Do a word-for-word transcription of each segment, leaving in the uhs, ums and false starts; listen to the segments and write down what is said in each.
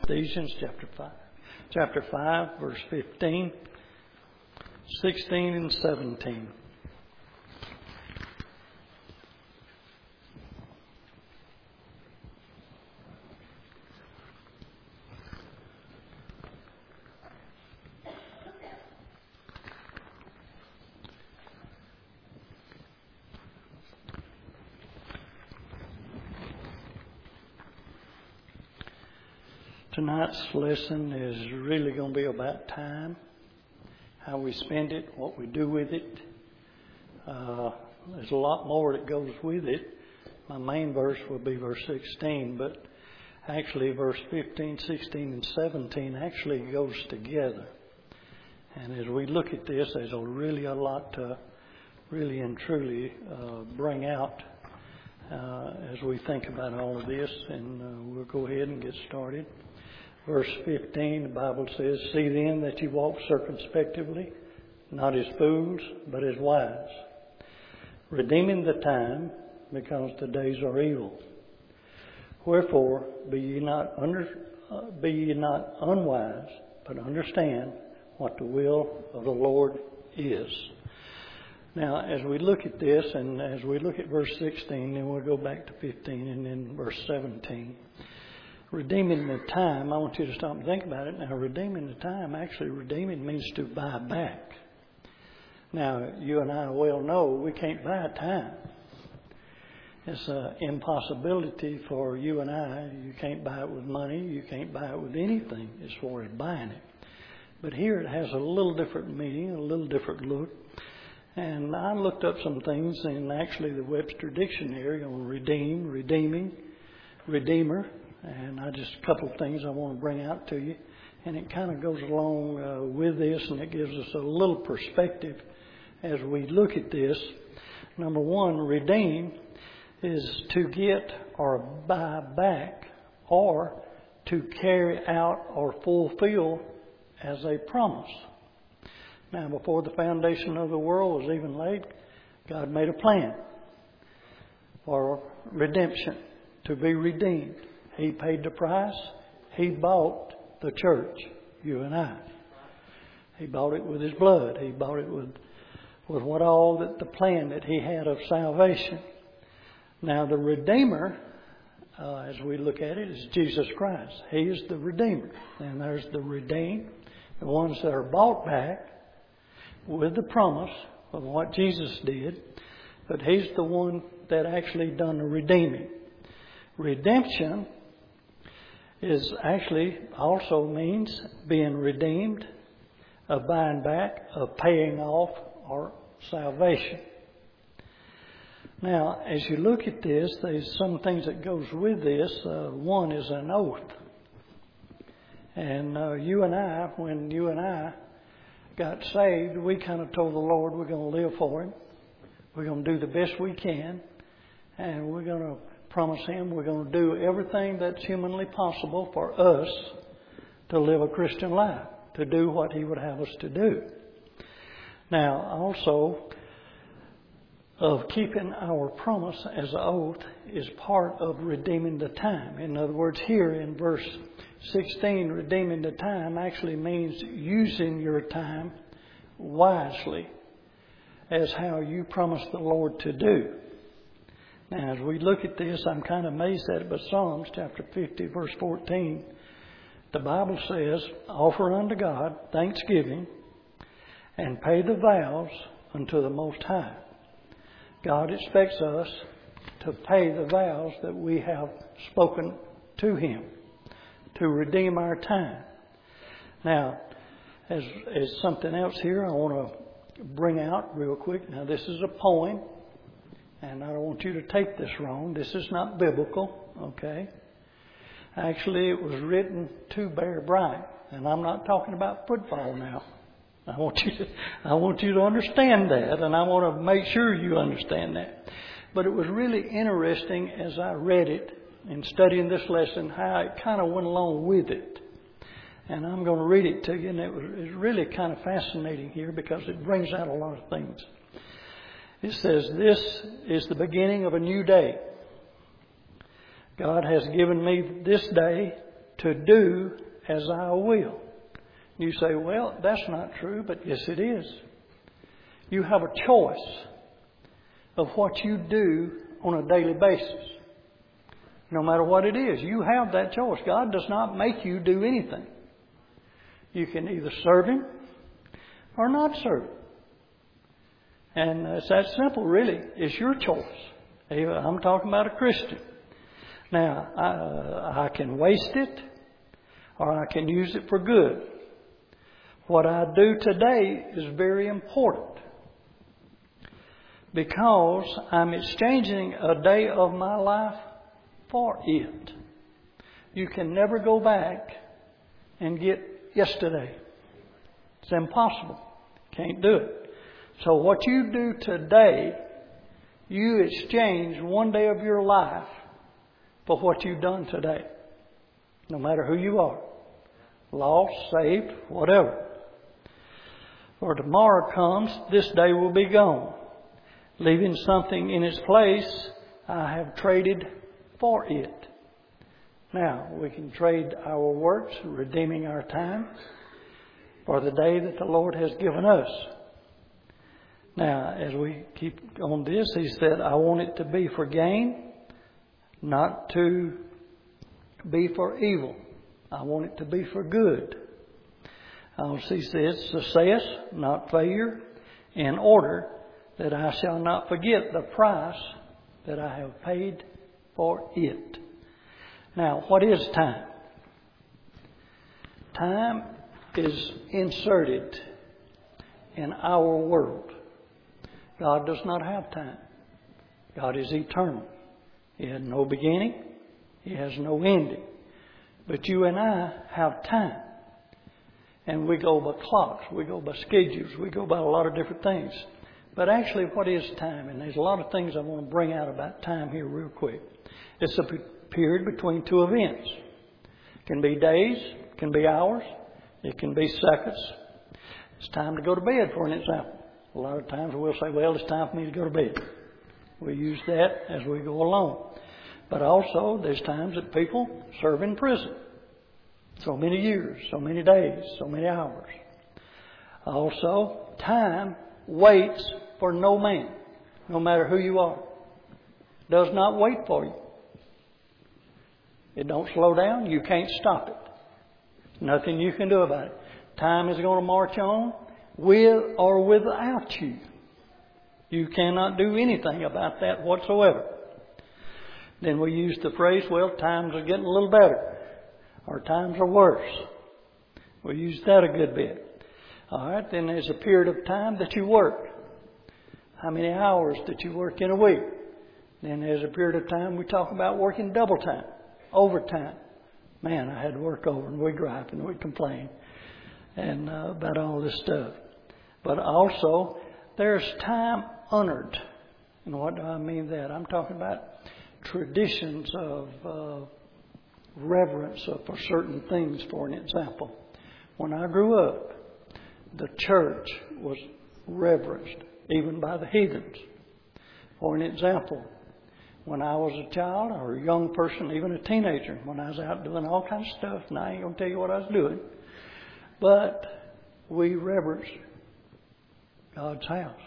Ephesians chapter five. Chapter five, verse fifteen, sixteen, and seventeen. Tonight's lesson is really going to be about time, how we spend it, what we do with it. Uh, there's a lot more that goes with it. My main verse will be verse sixteen, but actually verse fifteen, sixteen, and seventeen actually goes together. And as we look at this, there's a really a lot to really and truly uh, bring out uh, as we think about all of this. And uh, we'll go ahead and get started. Verse fifteen, the Bible says, "See then that you walk circumspectly, not as fools, but as wise, redeeming the time, because the days are evil. Wherefore, be ye not under, uh, be ye not unwise, but understand what the will of the Lord is." Now, as we look at this, and as we look at verse sixteen, then we'll go back to fifteen, and then verse seventeen. Redeeming the time, I want you to stop and think about it. Now, redeeming the time, actually redeeming means to buy back. Now, you and I well know we can't buy time. It's an impossibility for you and I. You can't buy it with money. You can't buy it with anything as far as buying it. But here it has a little different meaning, a little different look. And I looked up some things in actually the Webster Dictionary on redeem, redeeming, redeemer. And I just a couple of things I want to bring out to you. And it kind of goes along uh, with this, and it gives us a little perspective as we look at this. Number one, redeem is to get or buy back or to carry out or fulfill as a promise. Now, before the foundation of the world was even laid, God made a plan for redemption, to be redeemed. He paid the price. He bought the church, you and I. He bought it with His blood. He bought it with, with what all that the plan that He had of salvation. Now, the Redeemer, uh, as we look at it, is Jesus Christ. He is the Redeemer. And there's the redeemed, the ones that are bought back with the promise of what Jesus did. But He's the one that actually done the redeeming. Redemption is actually also means being redeemed, of buying back, of paying off, or salvation. Now, as you look at this, there's some things that goes with this. Uh, one is an oath. And uh, you and I, when you and I got saved, we kind of told the Lord we're going to live for Him. We're going to do the best we can. And we're going to promise Him we're going to do everything that's humanly possible for us to live a Christian life, to do what He would have us to do. Now, also, of keeping our promise as an oath is part of redeeming the time. In other words, here in verse sixteen, redeeming the time actually means using your time wisely as how you promised the Lord to do. Now, as we look at this, I'm kind of amazed at it, but Psalms chapter fifty, verse fourteen, the Bible says, "Offer unto God thanksgiving and pay the vows unto the Most High." God expects us to pay the vows that we have spoken to Him, to redeem our time. Now, as, as something else here I want to bring out real quick. Now, this is a poem. And I don't want you to take this wrong. This is not biblical, okay? Actually, it was written to Bear Bryant. And I'm not talking about football now. I want you to, I want you to understand that. And I want to make sure you understand that. But it was really interesting as I read it and studying this lesson, how it kind of went along with it. And I'm going to read it to you. And it was, it was really kind of fascinating here because it brings out a lot of things. It says, "This is the beginning of a new day. God has given me this day to do as I will. You say, well, that's not true, but yes, it is. You have a choice of what you do on a daily basis. No matter what it is, you have that choice. God does not make you do anything. You can either serve Him or not serve Him. And it's that simple, really. It's your choice. I'm talking about a Christian. Now, I, uh, I can waste it or I can use it for good. What I do today is very important because I'm exchanging a day of my life for it. You can never go back and get yesterday. It's impossible. Can't do it. So what you do today, you exchange one day of your life for what you've done today. No matter who you are. Lost, saved, whatever. For tomorrow comes, this day will be gone. Leaving something in its place, I have traded for it. Now, we can trade our works, redeeming our time, for the day that the Lord has given us. Now, as we keep on this, he said, I want it to be for gain, not to be for evil. I want it to be for good. Also, he says, success, not failure, in order that I shall not forget the price that I have paid for it. Now, what is time? Time is inserted in our world. God does not have time. God is eternal. He has no beginning. He has no ending. But you and I have time. And we go by clocks. We go by schedules. We go by a lot of different things. But actually, what is time? And there's a lot of things I want to bring out about time here real quick. It's a period between two events. It can be days. It can be hours. It can be seconds. It's time to go to bed, for an example. A lot of times we'll say, well, it's time for me to go to bed. We use that as we go along. But also, there's times that people serve in prison. So many years, so many days, so many hours. Also, time waits for no man, no matter who you are. Does not wait for you. It don't slow down. You can't stop it. Nothing you can do about it. Time is going to march on with or without you. You cannot do anything about that whatsoever. Then we use the phrase, well, times are getting a little better. Or times are worse. We use that a good bit. All right, then there's a period of time that you work. How many hours that you work in a week? Then there's a period of time we talk about working double time, overtime. Man, I had to work over, and we gripe and we complain and uh, about all this stuff. But also, there's time honored. And what do I mean that? I'm talking about traditions of uh, reverence for certain things, for an example. When I grew up, the church was reverenced, even by the heathens. For an example, when I was a child or a young person, even a teenager, when I was out doing all kinds of stuff, and I ain't going to tell you what I was doing, but we reverenced God's house.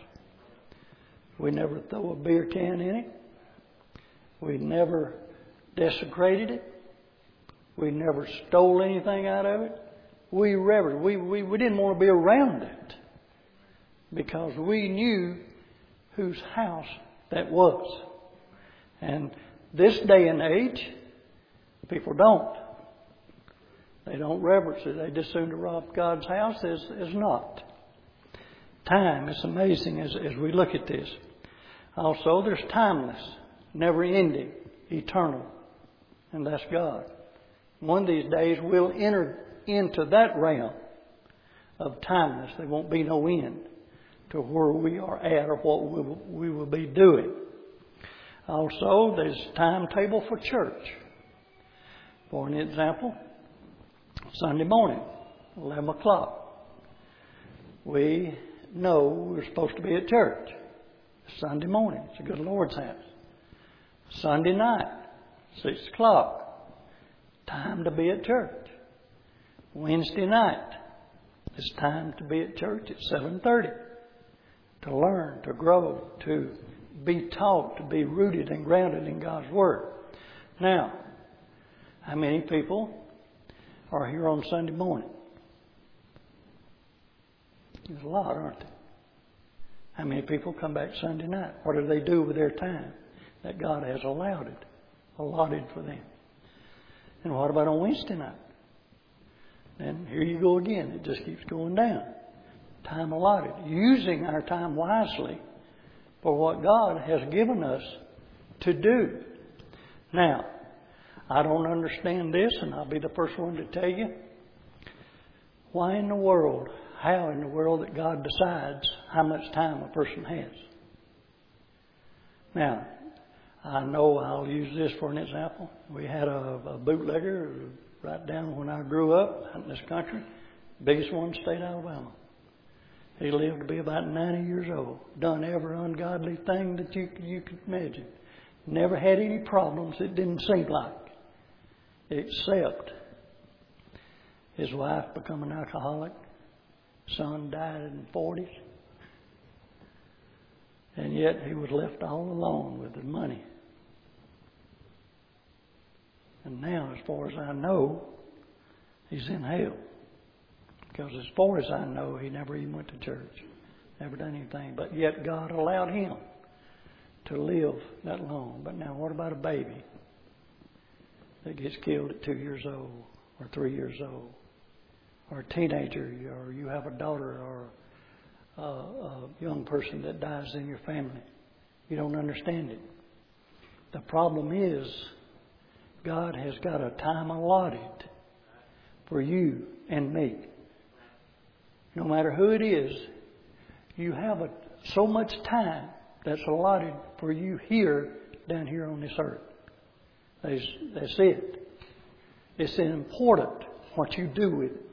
We never throw a beer can in it. We never desecrated it. We never stole anything out of it. We revered. We, we, we didn't want to be around it because we knew whose house that was. And this day and age, people don't. They don't reverence it. They just assume to rob God's house as, as not. Time is amazing as, as we look at this. Also, there's timeless, never ending, eternal. And that's God. One of these days we'll enter into that realm of timeless. There won't be no end to where we are at or what we will, we will be doing. Also, there's a timetable for church. For an example, Sunday morning, eleven o'clock. We know we're supposed to be at church. Sunday morning, it's a good Lord's house. Sunday night, six o'clock. time to be at church. Wednesday night, it's time to be at church at seven thirty. To learn, to grow, to be taught, to be rooted and grounded in God's Word. Now, how many people are here on Sunday morning? There's a lot, aren't there? How many people come back Sunday night? What do they do with their time that God has allowed it, allotted for them? And what about on Wednesday night? And here you go again. It just keeps going down. Time allotted. Using our time wisely for what God has given us to do. Now, I don't understand this, and I'll be the first one to tell you. Why in the world, how in the world that God decides how much time a person has? Now, I know I'll use this for an example. We had a, a bootlegger right down when I grew up out in this country, biggest one in the state of Alabama. He lived to be about ninety years old. Done every ungodly thing that you, you could imagine. Never had any problems, it didn't seem like. Except his wife become an alcoholic. Son died in the forties. And yet he was left all alone with the money. And now, as far as I know, he's in hell. Because as far as I know, he never even went to church. Never done anything. But yet God allowed him to live that long. But now what about a baby that gets killed at two years old or three years old? Or a teenager, or you have a daughter or a, a young person that dies in your family. You don't understand it. The problem is God has got a time allotted for you and me. No matter who it is, you have a, so much time that's allotted for you here, down here on this earth. That's, that's it. It's important what you do with it.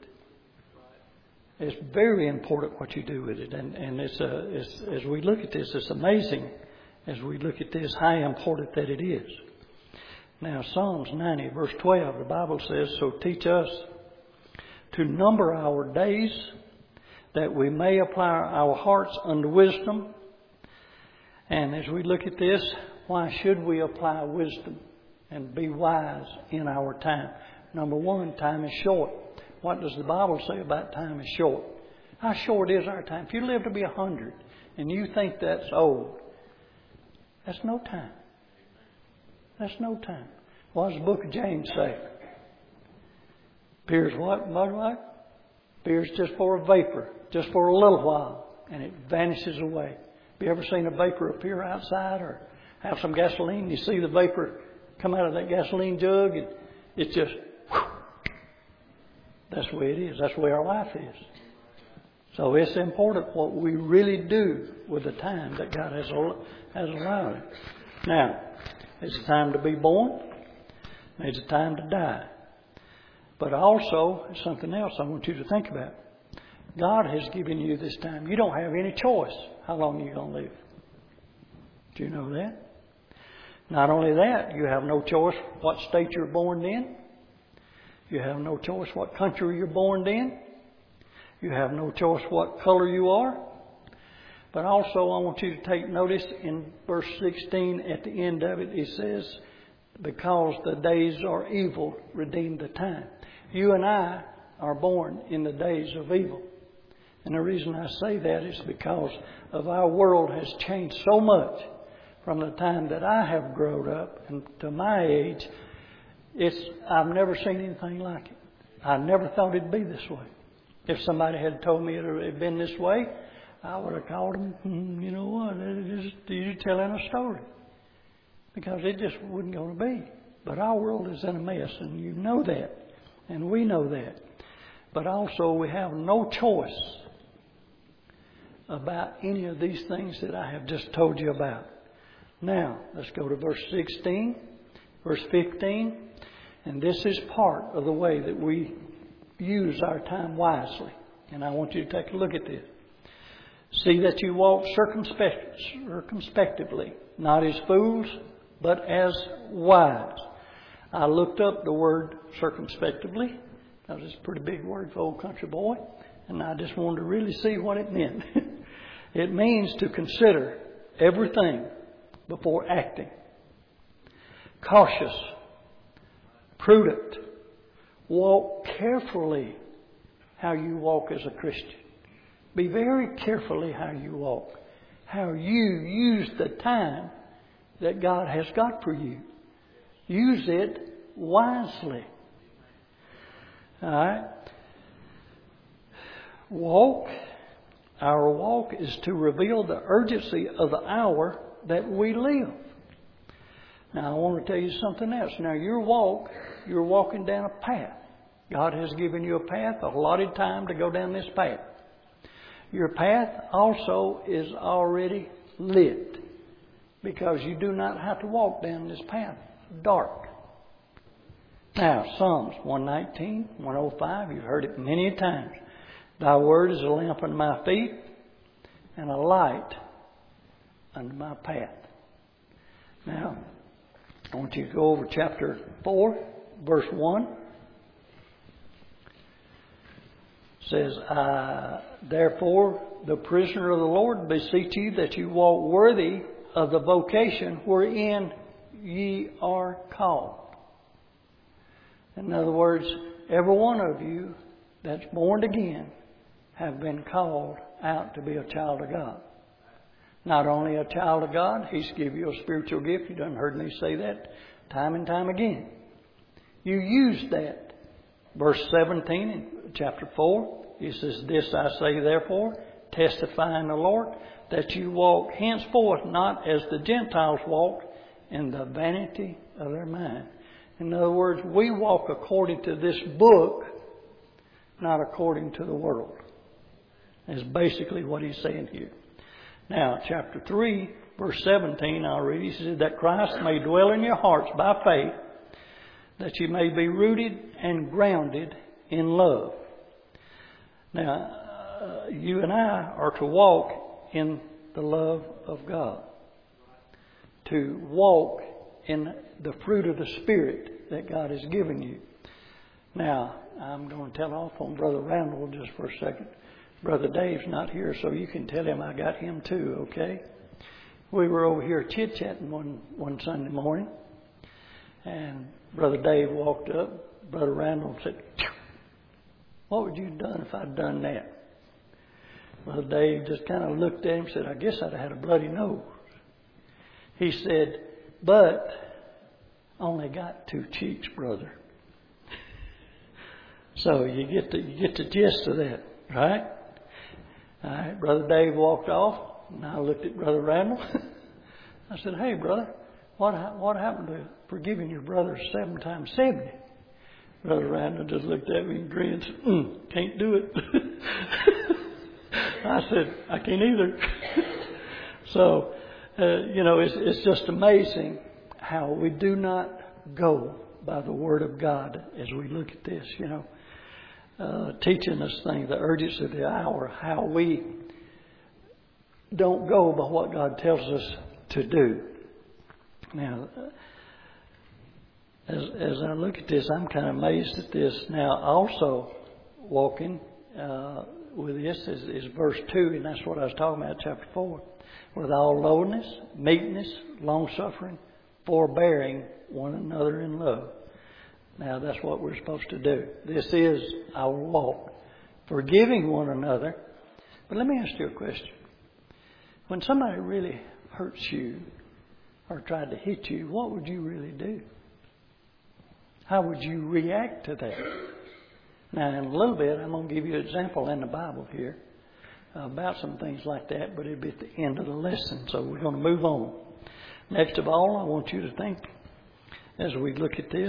It's very important what you do with it. And, and it's, a, it's as we look at this, it's amazing as we look at this how important that it is. Now, Psalms ninety, verse twelve, the Bible says, "So teach us to number our days, that we may apply our hearts unto wisdom." And as we look at this, why should we apply wisdom and be wise in our time? Number one, time is short. What does the Bible say about time is short? How short is our time? If you live to be a hundred and you think that's old, that's no time. That's no time. What does the book of James say? Appears what? What? What? Appears just for a vapor, just for a little while, and it vanishes away. Have you ever seen a vapor appear outside or have some gasoline? You see the vapor come out of that gasoline jug, and it's just, whew. That's the way it is. That's the way our life is. So it's important what we really do with the time that God has has allowed. Now, it's a time to be born. It's a time to die. But also, something else I want you to think about. God has given you this time. You don't have any choice how long you're going to live. Do you know that? Not only that, you have no choice what state you're born in. You have no choice what country you're born in. You have no choice what color you are. But also I want you to take notice in verse sixteen at the end of it, it says, "Because the days are evil, redeem the time." You and I are born in the days of evil. And the reason I say that is because of our world has changed so much from the time that I have grown up and to my age. It's I've never seen anything like it. I never thought it'd be this way. If somebody had told me it had been this way, I would have called them, mm, you know what, it is, you're telling a story. Because it just wasn't going to be. But our world is in a mess, and you know that. And we know that. But also we have no choice about any of these things that I have just told you about. Now, let's go to verse sixteen, verse fifteen. And this is part of the way that we use our time wisely. And I want you to take a look at this. "See that you walk circumspect, circumspectively, not as fools, but as wise." I looked up the word circumspectively. That was a pretty big word for old country boy. And I just wanted to really see what it meant. It means to consider everything before acting. Cautious. Prudent. Walk carefully how you walk as a Christian. Be very carefully how you walk. How you use the time that God has got for you. Use it wisely. All right? Walk. Our walk is to reveal the urgency of the hour that we live. Now, I want to tell you something else. Now, your walk, you're walking down a path. God has given you a path, a allotted time to go down this path. Your path also is already lit, because you do not have to walk down this path dark. Now, Psalms one nineteen, one oh five, you've heard it many times. Thy word is a lamp unto my feet and a light unto my path. Now, I want you to go over chapter four, verse one. It says, I, therefore, the prisoner of the Lord, beseech you that you walk worthy of the vocation wherein ye are called. In other words, every one of you that's born again have been called out to be a child of God. Not only a child of God, He's given you a spiritual gift. You done heard me say that time and time again. You use that. Verse seventeen in chapter four, He says, this I say therefore, testify in the Lord, that you walk henceforth not as the Gentiles walk, in the vanity of their mind. In other words, we walk according to this book, not according to the world. Is basically what he's saying here. Now, chapter three, verse seventeen, I'll read. He says, that Christ may dwell in your hearts by faith, that you may be rooted and grounded in love. Now, uh, you and I are to walk in the love of God. To walk in the fruit of the Spirit that God has given you. Now, I'm going to tell off on Brother Randall just for a second. Brother Dave's not here, so you can tell him I got him too, okay? We were over here chit-chatting one, one Sunday morning. And Brother Dave walked up. Brother Randall said, what would you have done if I'd done that? Brother Dave just kind of looked at him and said, I guess I'd have had a bloody nose. He said, but only got two cheeks, brother. So you get the, you get the gist of that, right? All right, Brother Dave walked off, and I looked at Brother Randall. I said, hey, brother, what what happened to forgiving your brother seven times seventy? Brother Randall just looked at me and grinned and said, mm, can't do it. I said, I can't either. So, uh, you know, it's, it's just amazing how we do not go by the Word of God as we look at this, you know. Uh, teaching us things, the urgency of the hour, how we don't go by what God tells us to do. Now, as, as I look at this, I'm kind of amazed at this. Now, also walking uh, with this is, is verse two, and that's what I was talking about, chapter four. With all lowliness, meekness, long-suffering, forbearing one another in love. Now, that's what we're supposed to do. This is our walk. Forgiving one another. But let me ask you a question. When somebody really hurts you or tried to hit you, what would you really do? How would you react to that? Now, in a little bit, I'm going to give you an example in the Bible here about some things like that, but it'll be at the end of the lesson, so we're going to move on. Next of all, I want you to think, as we look at this,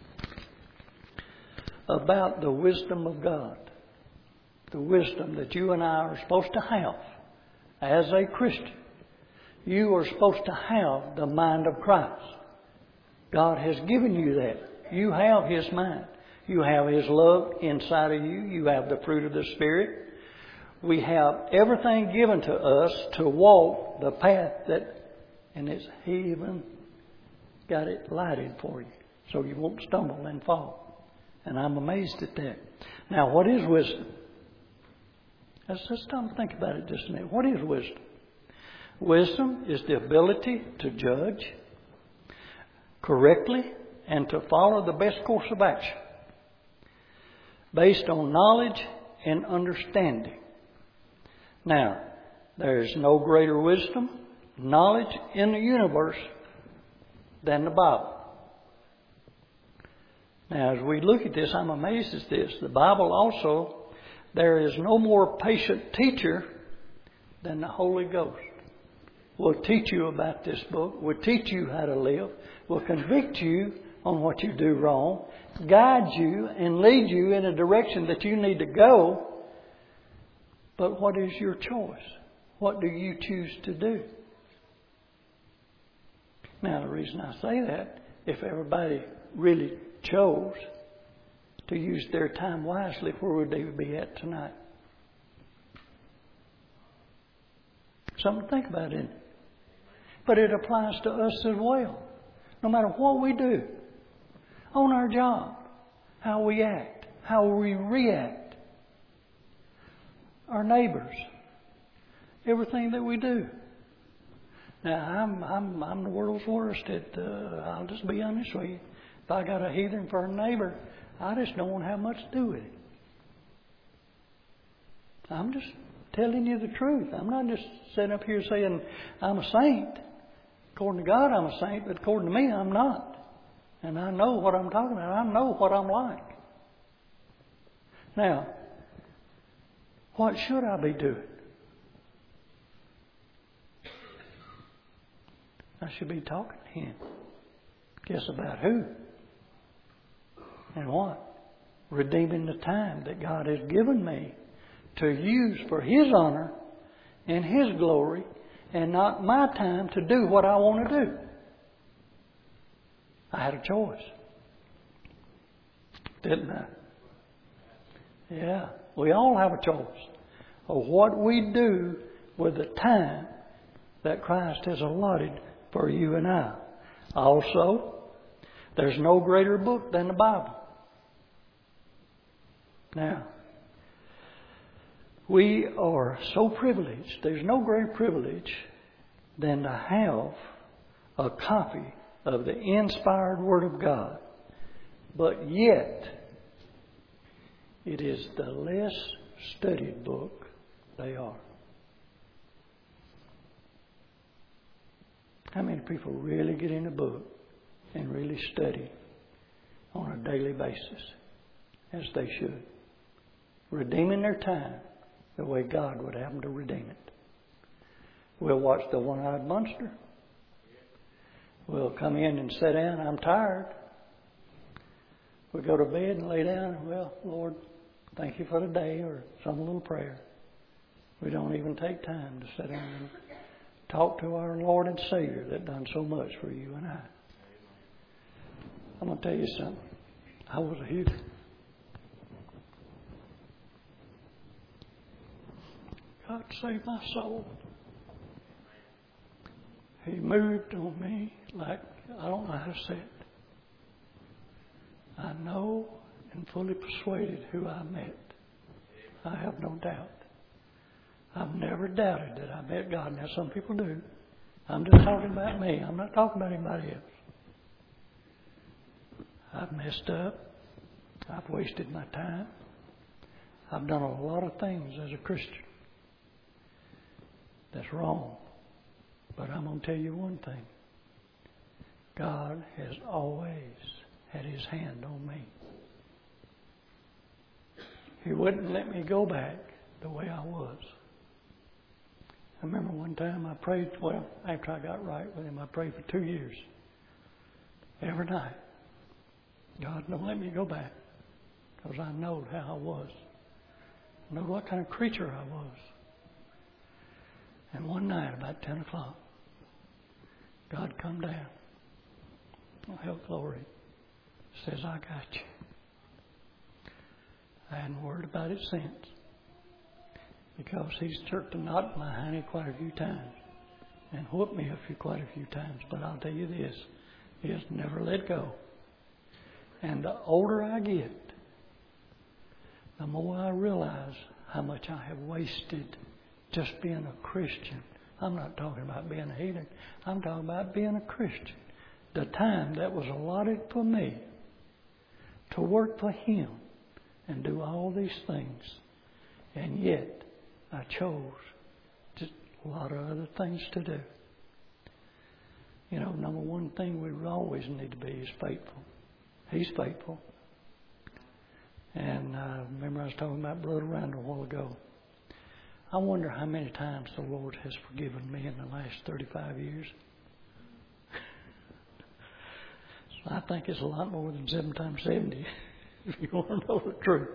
about the wisdom of God. The wisdom that you and I are supposed to have as a Christian. You are supposed to have the mind of Christ. God has given you that. You have His mind. You have His love inside of you. You have the fruit of the Spirit. We have everything given to us to walk the path that, and it's He even got it lighted for you. so you won't stumble and fall. And I'm amazed at that. Now, what is wisdom? Let's just stop and think about it just a minute. What is wisdom? Wisdom is the ability to judge correctly and to follow the best course of action based on knowledge and understanding. Now, there is no greater wisdom, knowledge in the universe than the Bible. Now, as we look at this, I'm amazed at this. The Bible also, there is no more patient teacher than the Holy Ghost. We'll teach you about this book. We'll teach you how to live. We'll convict you on what you do wrong, guide you and lead you in a direction that you need to go. But what is your choice? What do you choose to do? Now, the reason I say that, if everybody really chose to use their time wisely, where would they be at tonight? Something to think about, isn't it? But it applies to us as well. No matter what we do, on our job, how we act, how we react, our neighbors, everything that we do. Now, I'm I'm I'm the world's worst at. Uh, I'll just be honest with you. If I got a heathen for a neighbor, I just don't want to have much to do with it. I'm just telling you the truth. I'm not just sitting up here saying I'm a saint. According to God, I'm a saint, but according to me, I'm not. And I know what I'm talking about. I know what I'm like. Now, what should I be doing? I should be talking to Him. Guess about who? And what? Redeeming the time that God has given me to use for His honor and His glory, and not my time to do what I want to do. I had a choice, didn't I? Yeah, we all have a choice of what we do with the time that Christ has allotted for you and I. Also, there's no greater book than the Bible. Now, we are so privileged. There's no greater privilege than to have a copy of the inspired Word of God. But yet, it is the less studied book they are. How many people really get in a book and really study on a daily basis, as they should, redeeming their time the way God would have them to redeem it? We'll watch the One-Eyed Monster. We'll come in and sit down. I'm tired. We go to bed and lay down. Well, Lord, thank you for the day, or some little prayer. We don't even take time to sit down and talk to our Lord and Savior that done so much for you and I. I'm going to tell you something. I was a heathen. God saved my soul. He moved on me like, I don't know how to say it. I know and fully persuaded who I met. I have no doubt. I've never doubted that I met God. Now, some people do. I'm just talking about me. I'm not talking about anybody else. I've messed up. I've wasted my time. I've done a lot of things as a Christian that's wrong. But I'm going to tell you one thing. God has always had His hand on me. He wouldn't let me go back the way I was. I remember one time I prayed, well, after I got right with Him, I prayed for two years. Every night. God, don't let me go back. Because I know how I was. I know what kind of creature I was. And one night, about ten o'clock, God come down. Oh, hell, glory. Says, I got you. I hadn't worried about it since. Because He's jerked a knot in my hiney quite a few times. And whooped me a few, quite a few times. But I'll tell you this. He has never let go And the older I get, the more I realize how much I have wasted just being a Christian. I'm not talking about being a heathen. I'm talking about being a Christian. The time that was allotted for me to work for Him and do all these things. And yet, I chose just a lot of other things to do. You know, number one thing we always need to be is faithful. He's faithful. And uh, remember I was talking about Brother Randall a while ago. I wonder how many times the Lord has forgiven me in the last thirty-five years. I think it's a lot more than seven times seventy, if you want to know the truth.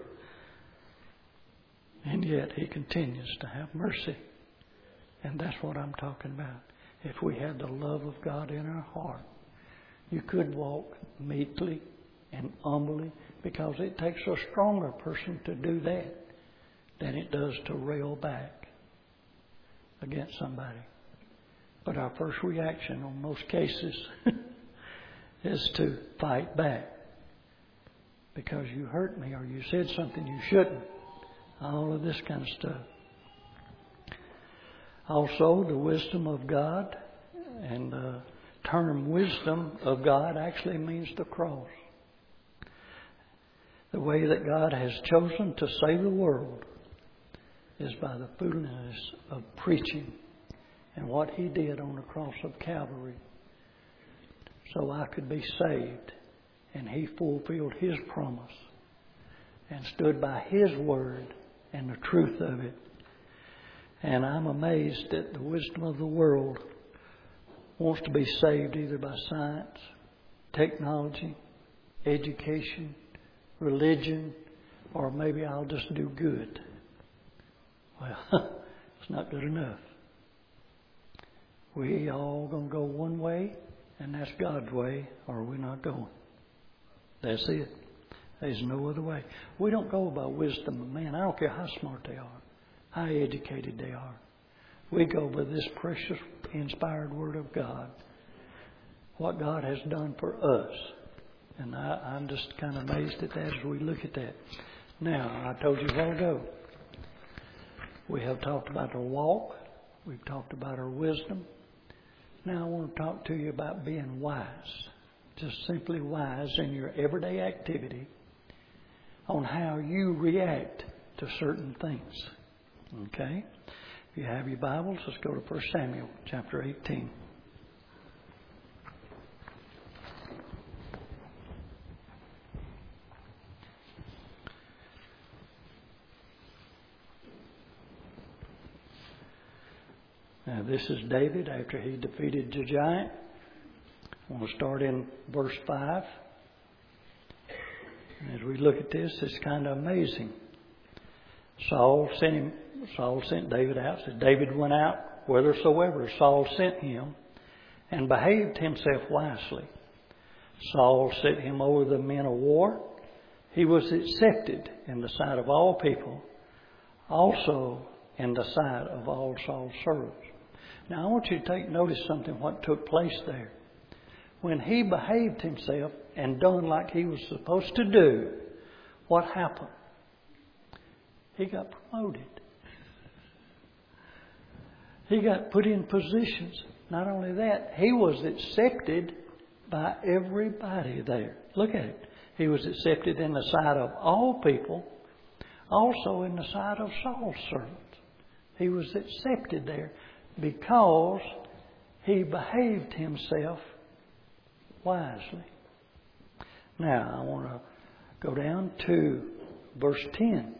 And yet He continues to have mercy. And that's what I'm talking about. If we had the love of God in our heart, you could walk meekly and humbly, because it takes a stronger person to do that than it does to rail back against somebody. But our first reaction on most cases is to fight back because you hurt me or you said something you shouldn't. All of this kind of stuff. Also, the wisdom of God, and the term wisdom of God actually means the cross. The way that God has chosen to save the world is by the foolishness of preaching and what He did on the cross of Calvary so I could be saved. And He fulfilled His promise and stood by His word and the truth of it. And I'm amazed that the wisdom of the world wants to be saved either by science, technology, education, religion, or maybe I'll just do good. Well, it's not good enough. We all going to go one way, and that's God's way, or we're not going. That's it. There's no other way. We don't go by wisdom of man. I don't care how smart they are, how educated they are. We go by this precious, inspired Word of God. What God has done for us. And I, I'm just kind of amazed at that as we look at that. Now, I told you a while ago, we have talked about our walk. We've talked about our wisdom. Now I want to talk to you about being wise. Just simply wise in your everyday activity on how you react to certain things. Okay? If you have your Bibles, let's go to First Samuel chapter eighteen. Now this is David after he defeated the giant. I want to start in verse five. As we look at this, it's kind of amazing. Saul sent him. Saul sent David out. Said David went out whithersoever Saul sent him, and behaved himself wisely. Saul set him over the men of war. He was accepted in the sight of all people, also in the sight of all Saul's servants. Now I want you to take notice something what took place there. When he behaved himself and done like he was supposed to do, what happened? He got promoted. He got put in positions. Not only that, he was accepted by everybody there. Look at it. He was accepted in the sight of all people, also in the sight of Saul's servants. He was accepted there because he behaved himself wisely. Now, I want to go down to verse ten.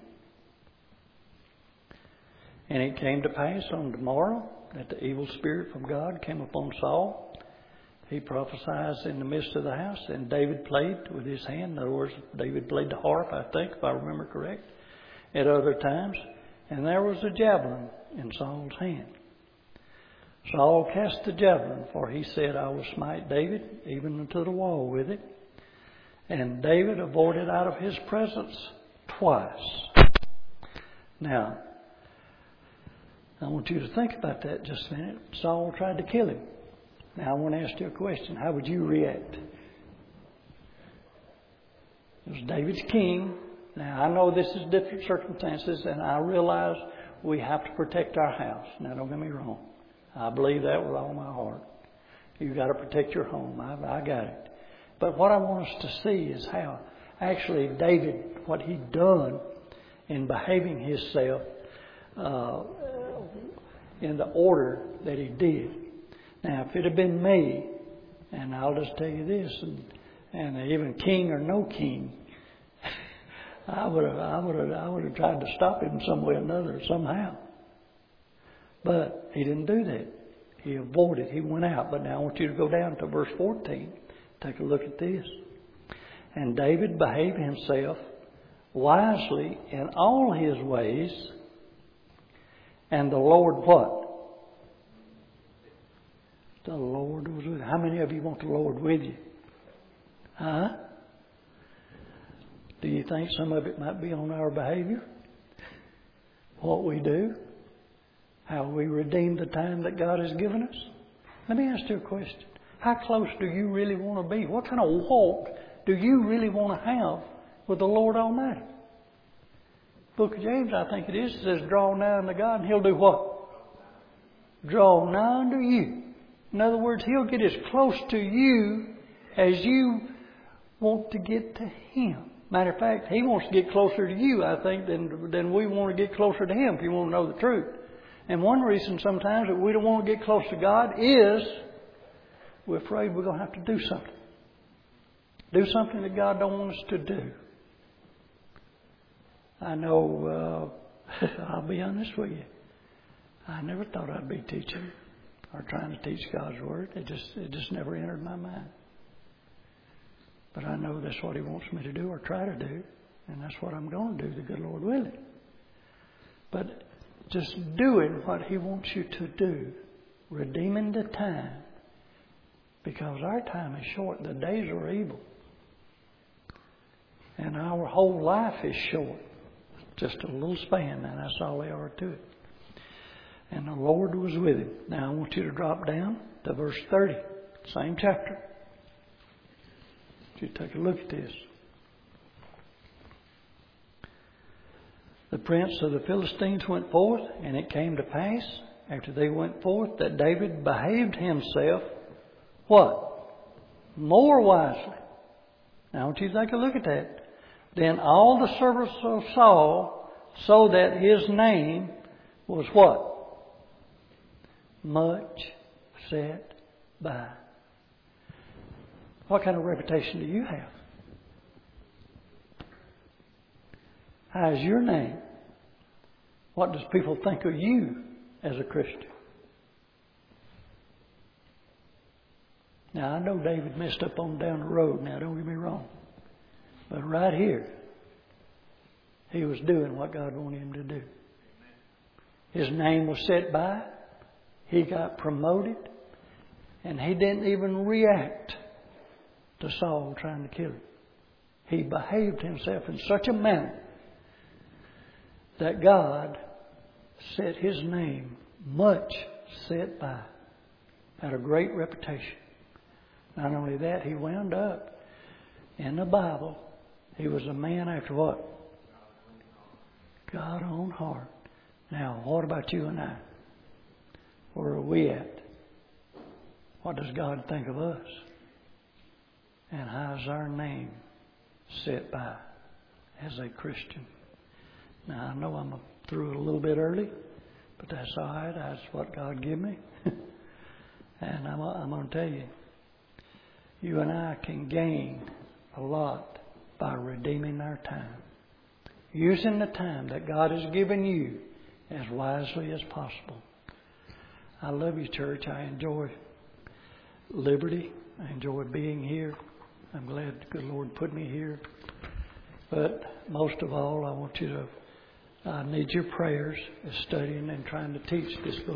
And it came to pass on the morrow that the evil spirit from God came upon Saul. He prophesied in the midst of the house, and David played with his hand. In other words, David played the harp, I think, if I remember correct, at other times. And there was a javelin in Saul's hand. Saul cast the javelin, for he said, I will smite David even unto the wall with it. And David avoided out of his presence twice. Now, I want you to think about that just a minute. Saul tried to kill him. Now, I want to ask you a question. How would you react? It was David's king. Now, I know this is different circumstances, and I realize we have to protect our house. Now, don't get me wrong. I believe that with all my heart. You've got to protect your home. I, I got it. But what I want us to see is how actually David, what he'd done in behaving himself uh, in the order that he did. Now, if it had been me, and I'll just tell you this, and, and even king or no king, I would have, I would have, I would have tried to stop him some way or another, somehow. But he didn't do that. He avoided. He went out. But now I want you to go down to verse fourteen. Take a look at this. And David behaved himself wisely in all his ways. And the Lord what? The Lord was with him. How many of you want the Lord with you? Huh? Do you think some of it might be on our behavior? What we do? How we redeem the time that God has given us? Let me ask you a question. How close do you really want to be? What kind of walk do you really want to have with the Lord Almighty? Book of James, I think it is, it says, draw nigh unto God, and He'll do what? Draw nigh unto you. In other words, He'll get as close to you as you want to get to Him. Matter of fact, He wants to get closer to you, I think, than, than we want to get closer to Him, if you want to know the truth. And one reason sometimes that we don't want to get close to God is we're afraid we're going to have to do something. Do something that God don't want us to do. I know, uh, I'll be honest with you. I never thought I'd be teaching or trying to teach God's Word. It just, it just never entered my mind. But I know that's what He wants me to do or try to do. And that's what I'm going to do, the good Lord willing. But just doing what He wants you to do. Redeeming the time. Because our time is short. The days are evil. And our whole life is short. Just a little span, and that's all they are to it. And the Lord was with him. Now I want you to drop down to verse thirty. Same chapter. You take a look at this. The prince of the Philistines went forth, and it came to pass, after they went forth, that David behaved himself, what? More wisely. Now I want you to take a look at that. Then all the servants of Saul, so that his name was what? Much set by. What kind of reputation do you have? How is your name? What does people think of you as a Christian? Now, I know David messed up on down the road. Now, don't get me wrong. But right here, he was doing what God wanted him to do. His name was set by. He got promoted. And he didn't even react to Saul trying to kill him. He behaved himself in such a manner that God set his name much set by. Had a great reputation. Not only that, he wound up in the Bible. He was a man after what? God's own heart. Now, what about you and I? Where are we at? What does God think of us? And how's our name set by as a Christian? Now, I know I'm through it a little bit early, but that's all right. That's what God gave me. And I'm, I'm going to tell you, you and I can gain a lot by redeeming our time. Using the time that God has given you as wisely as possible. I love you, church. I enjoy liberty. I enjoy being here. I'm glad the good Lord put me here. But most of all, I want you to, I need your prayers as studying and trying to teach this book.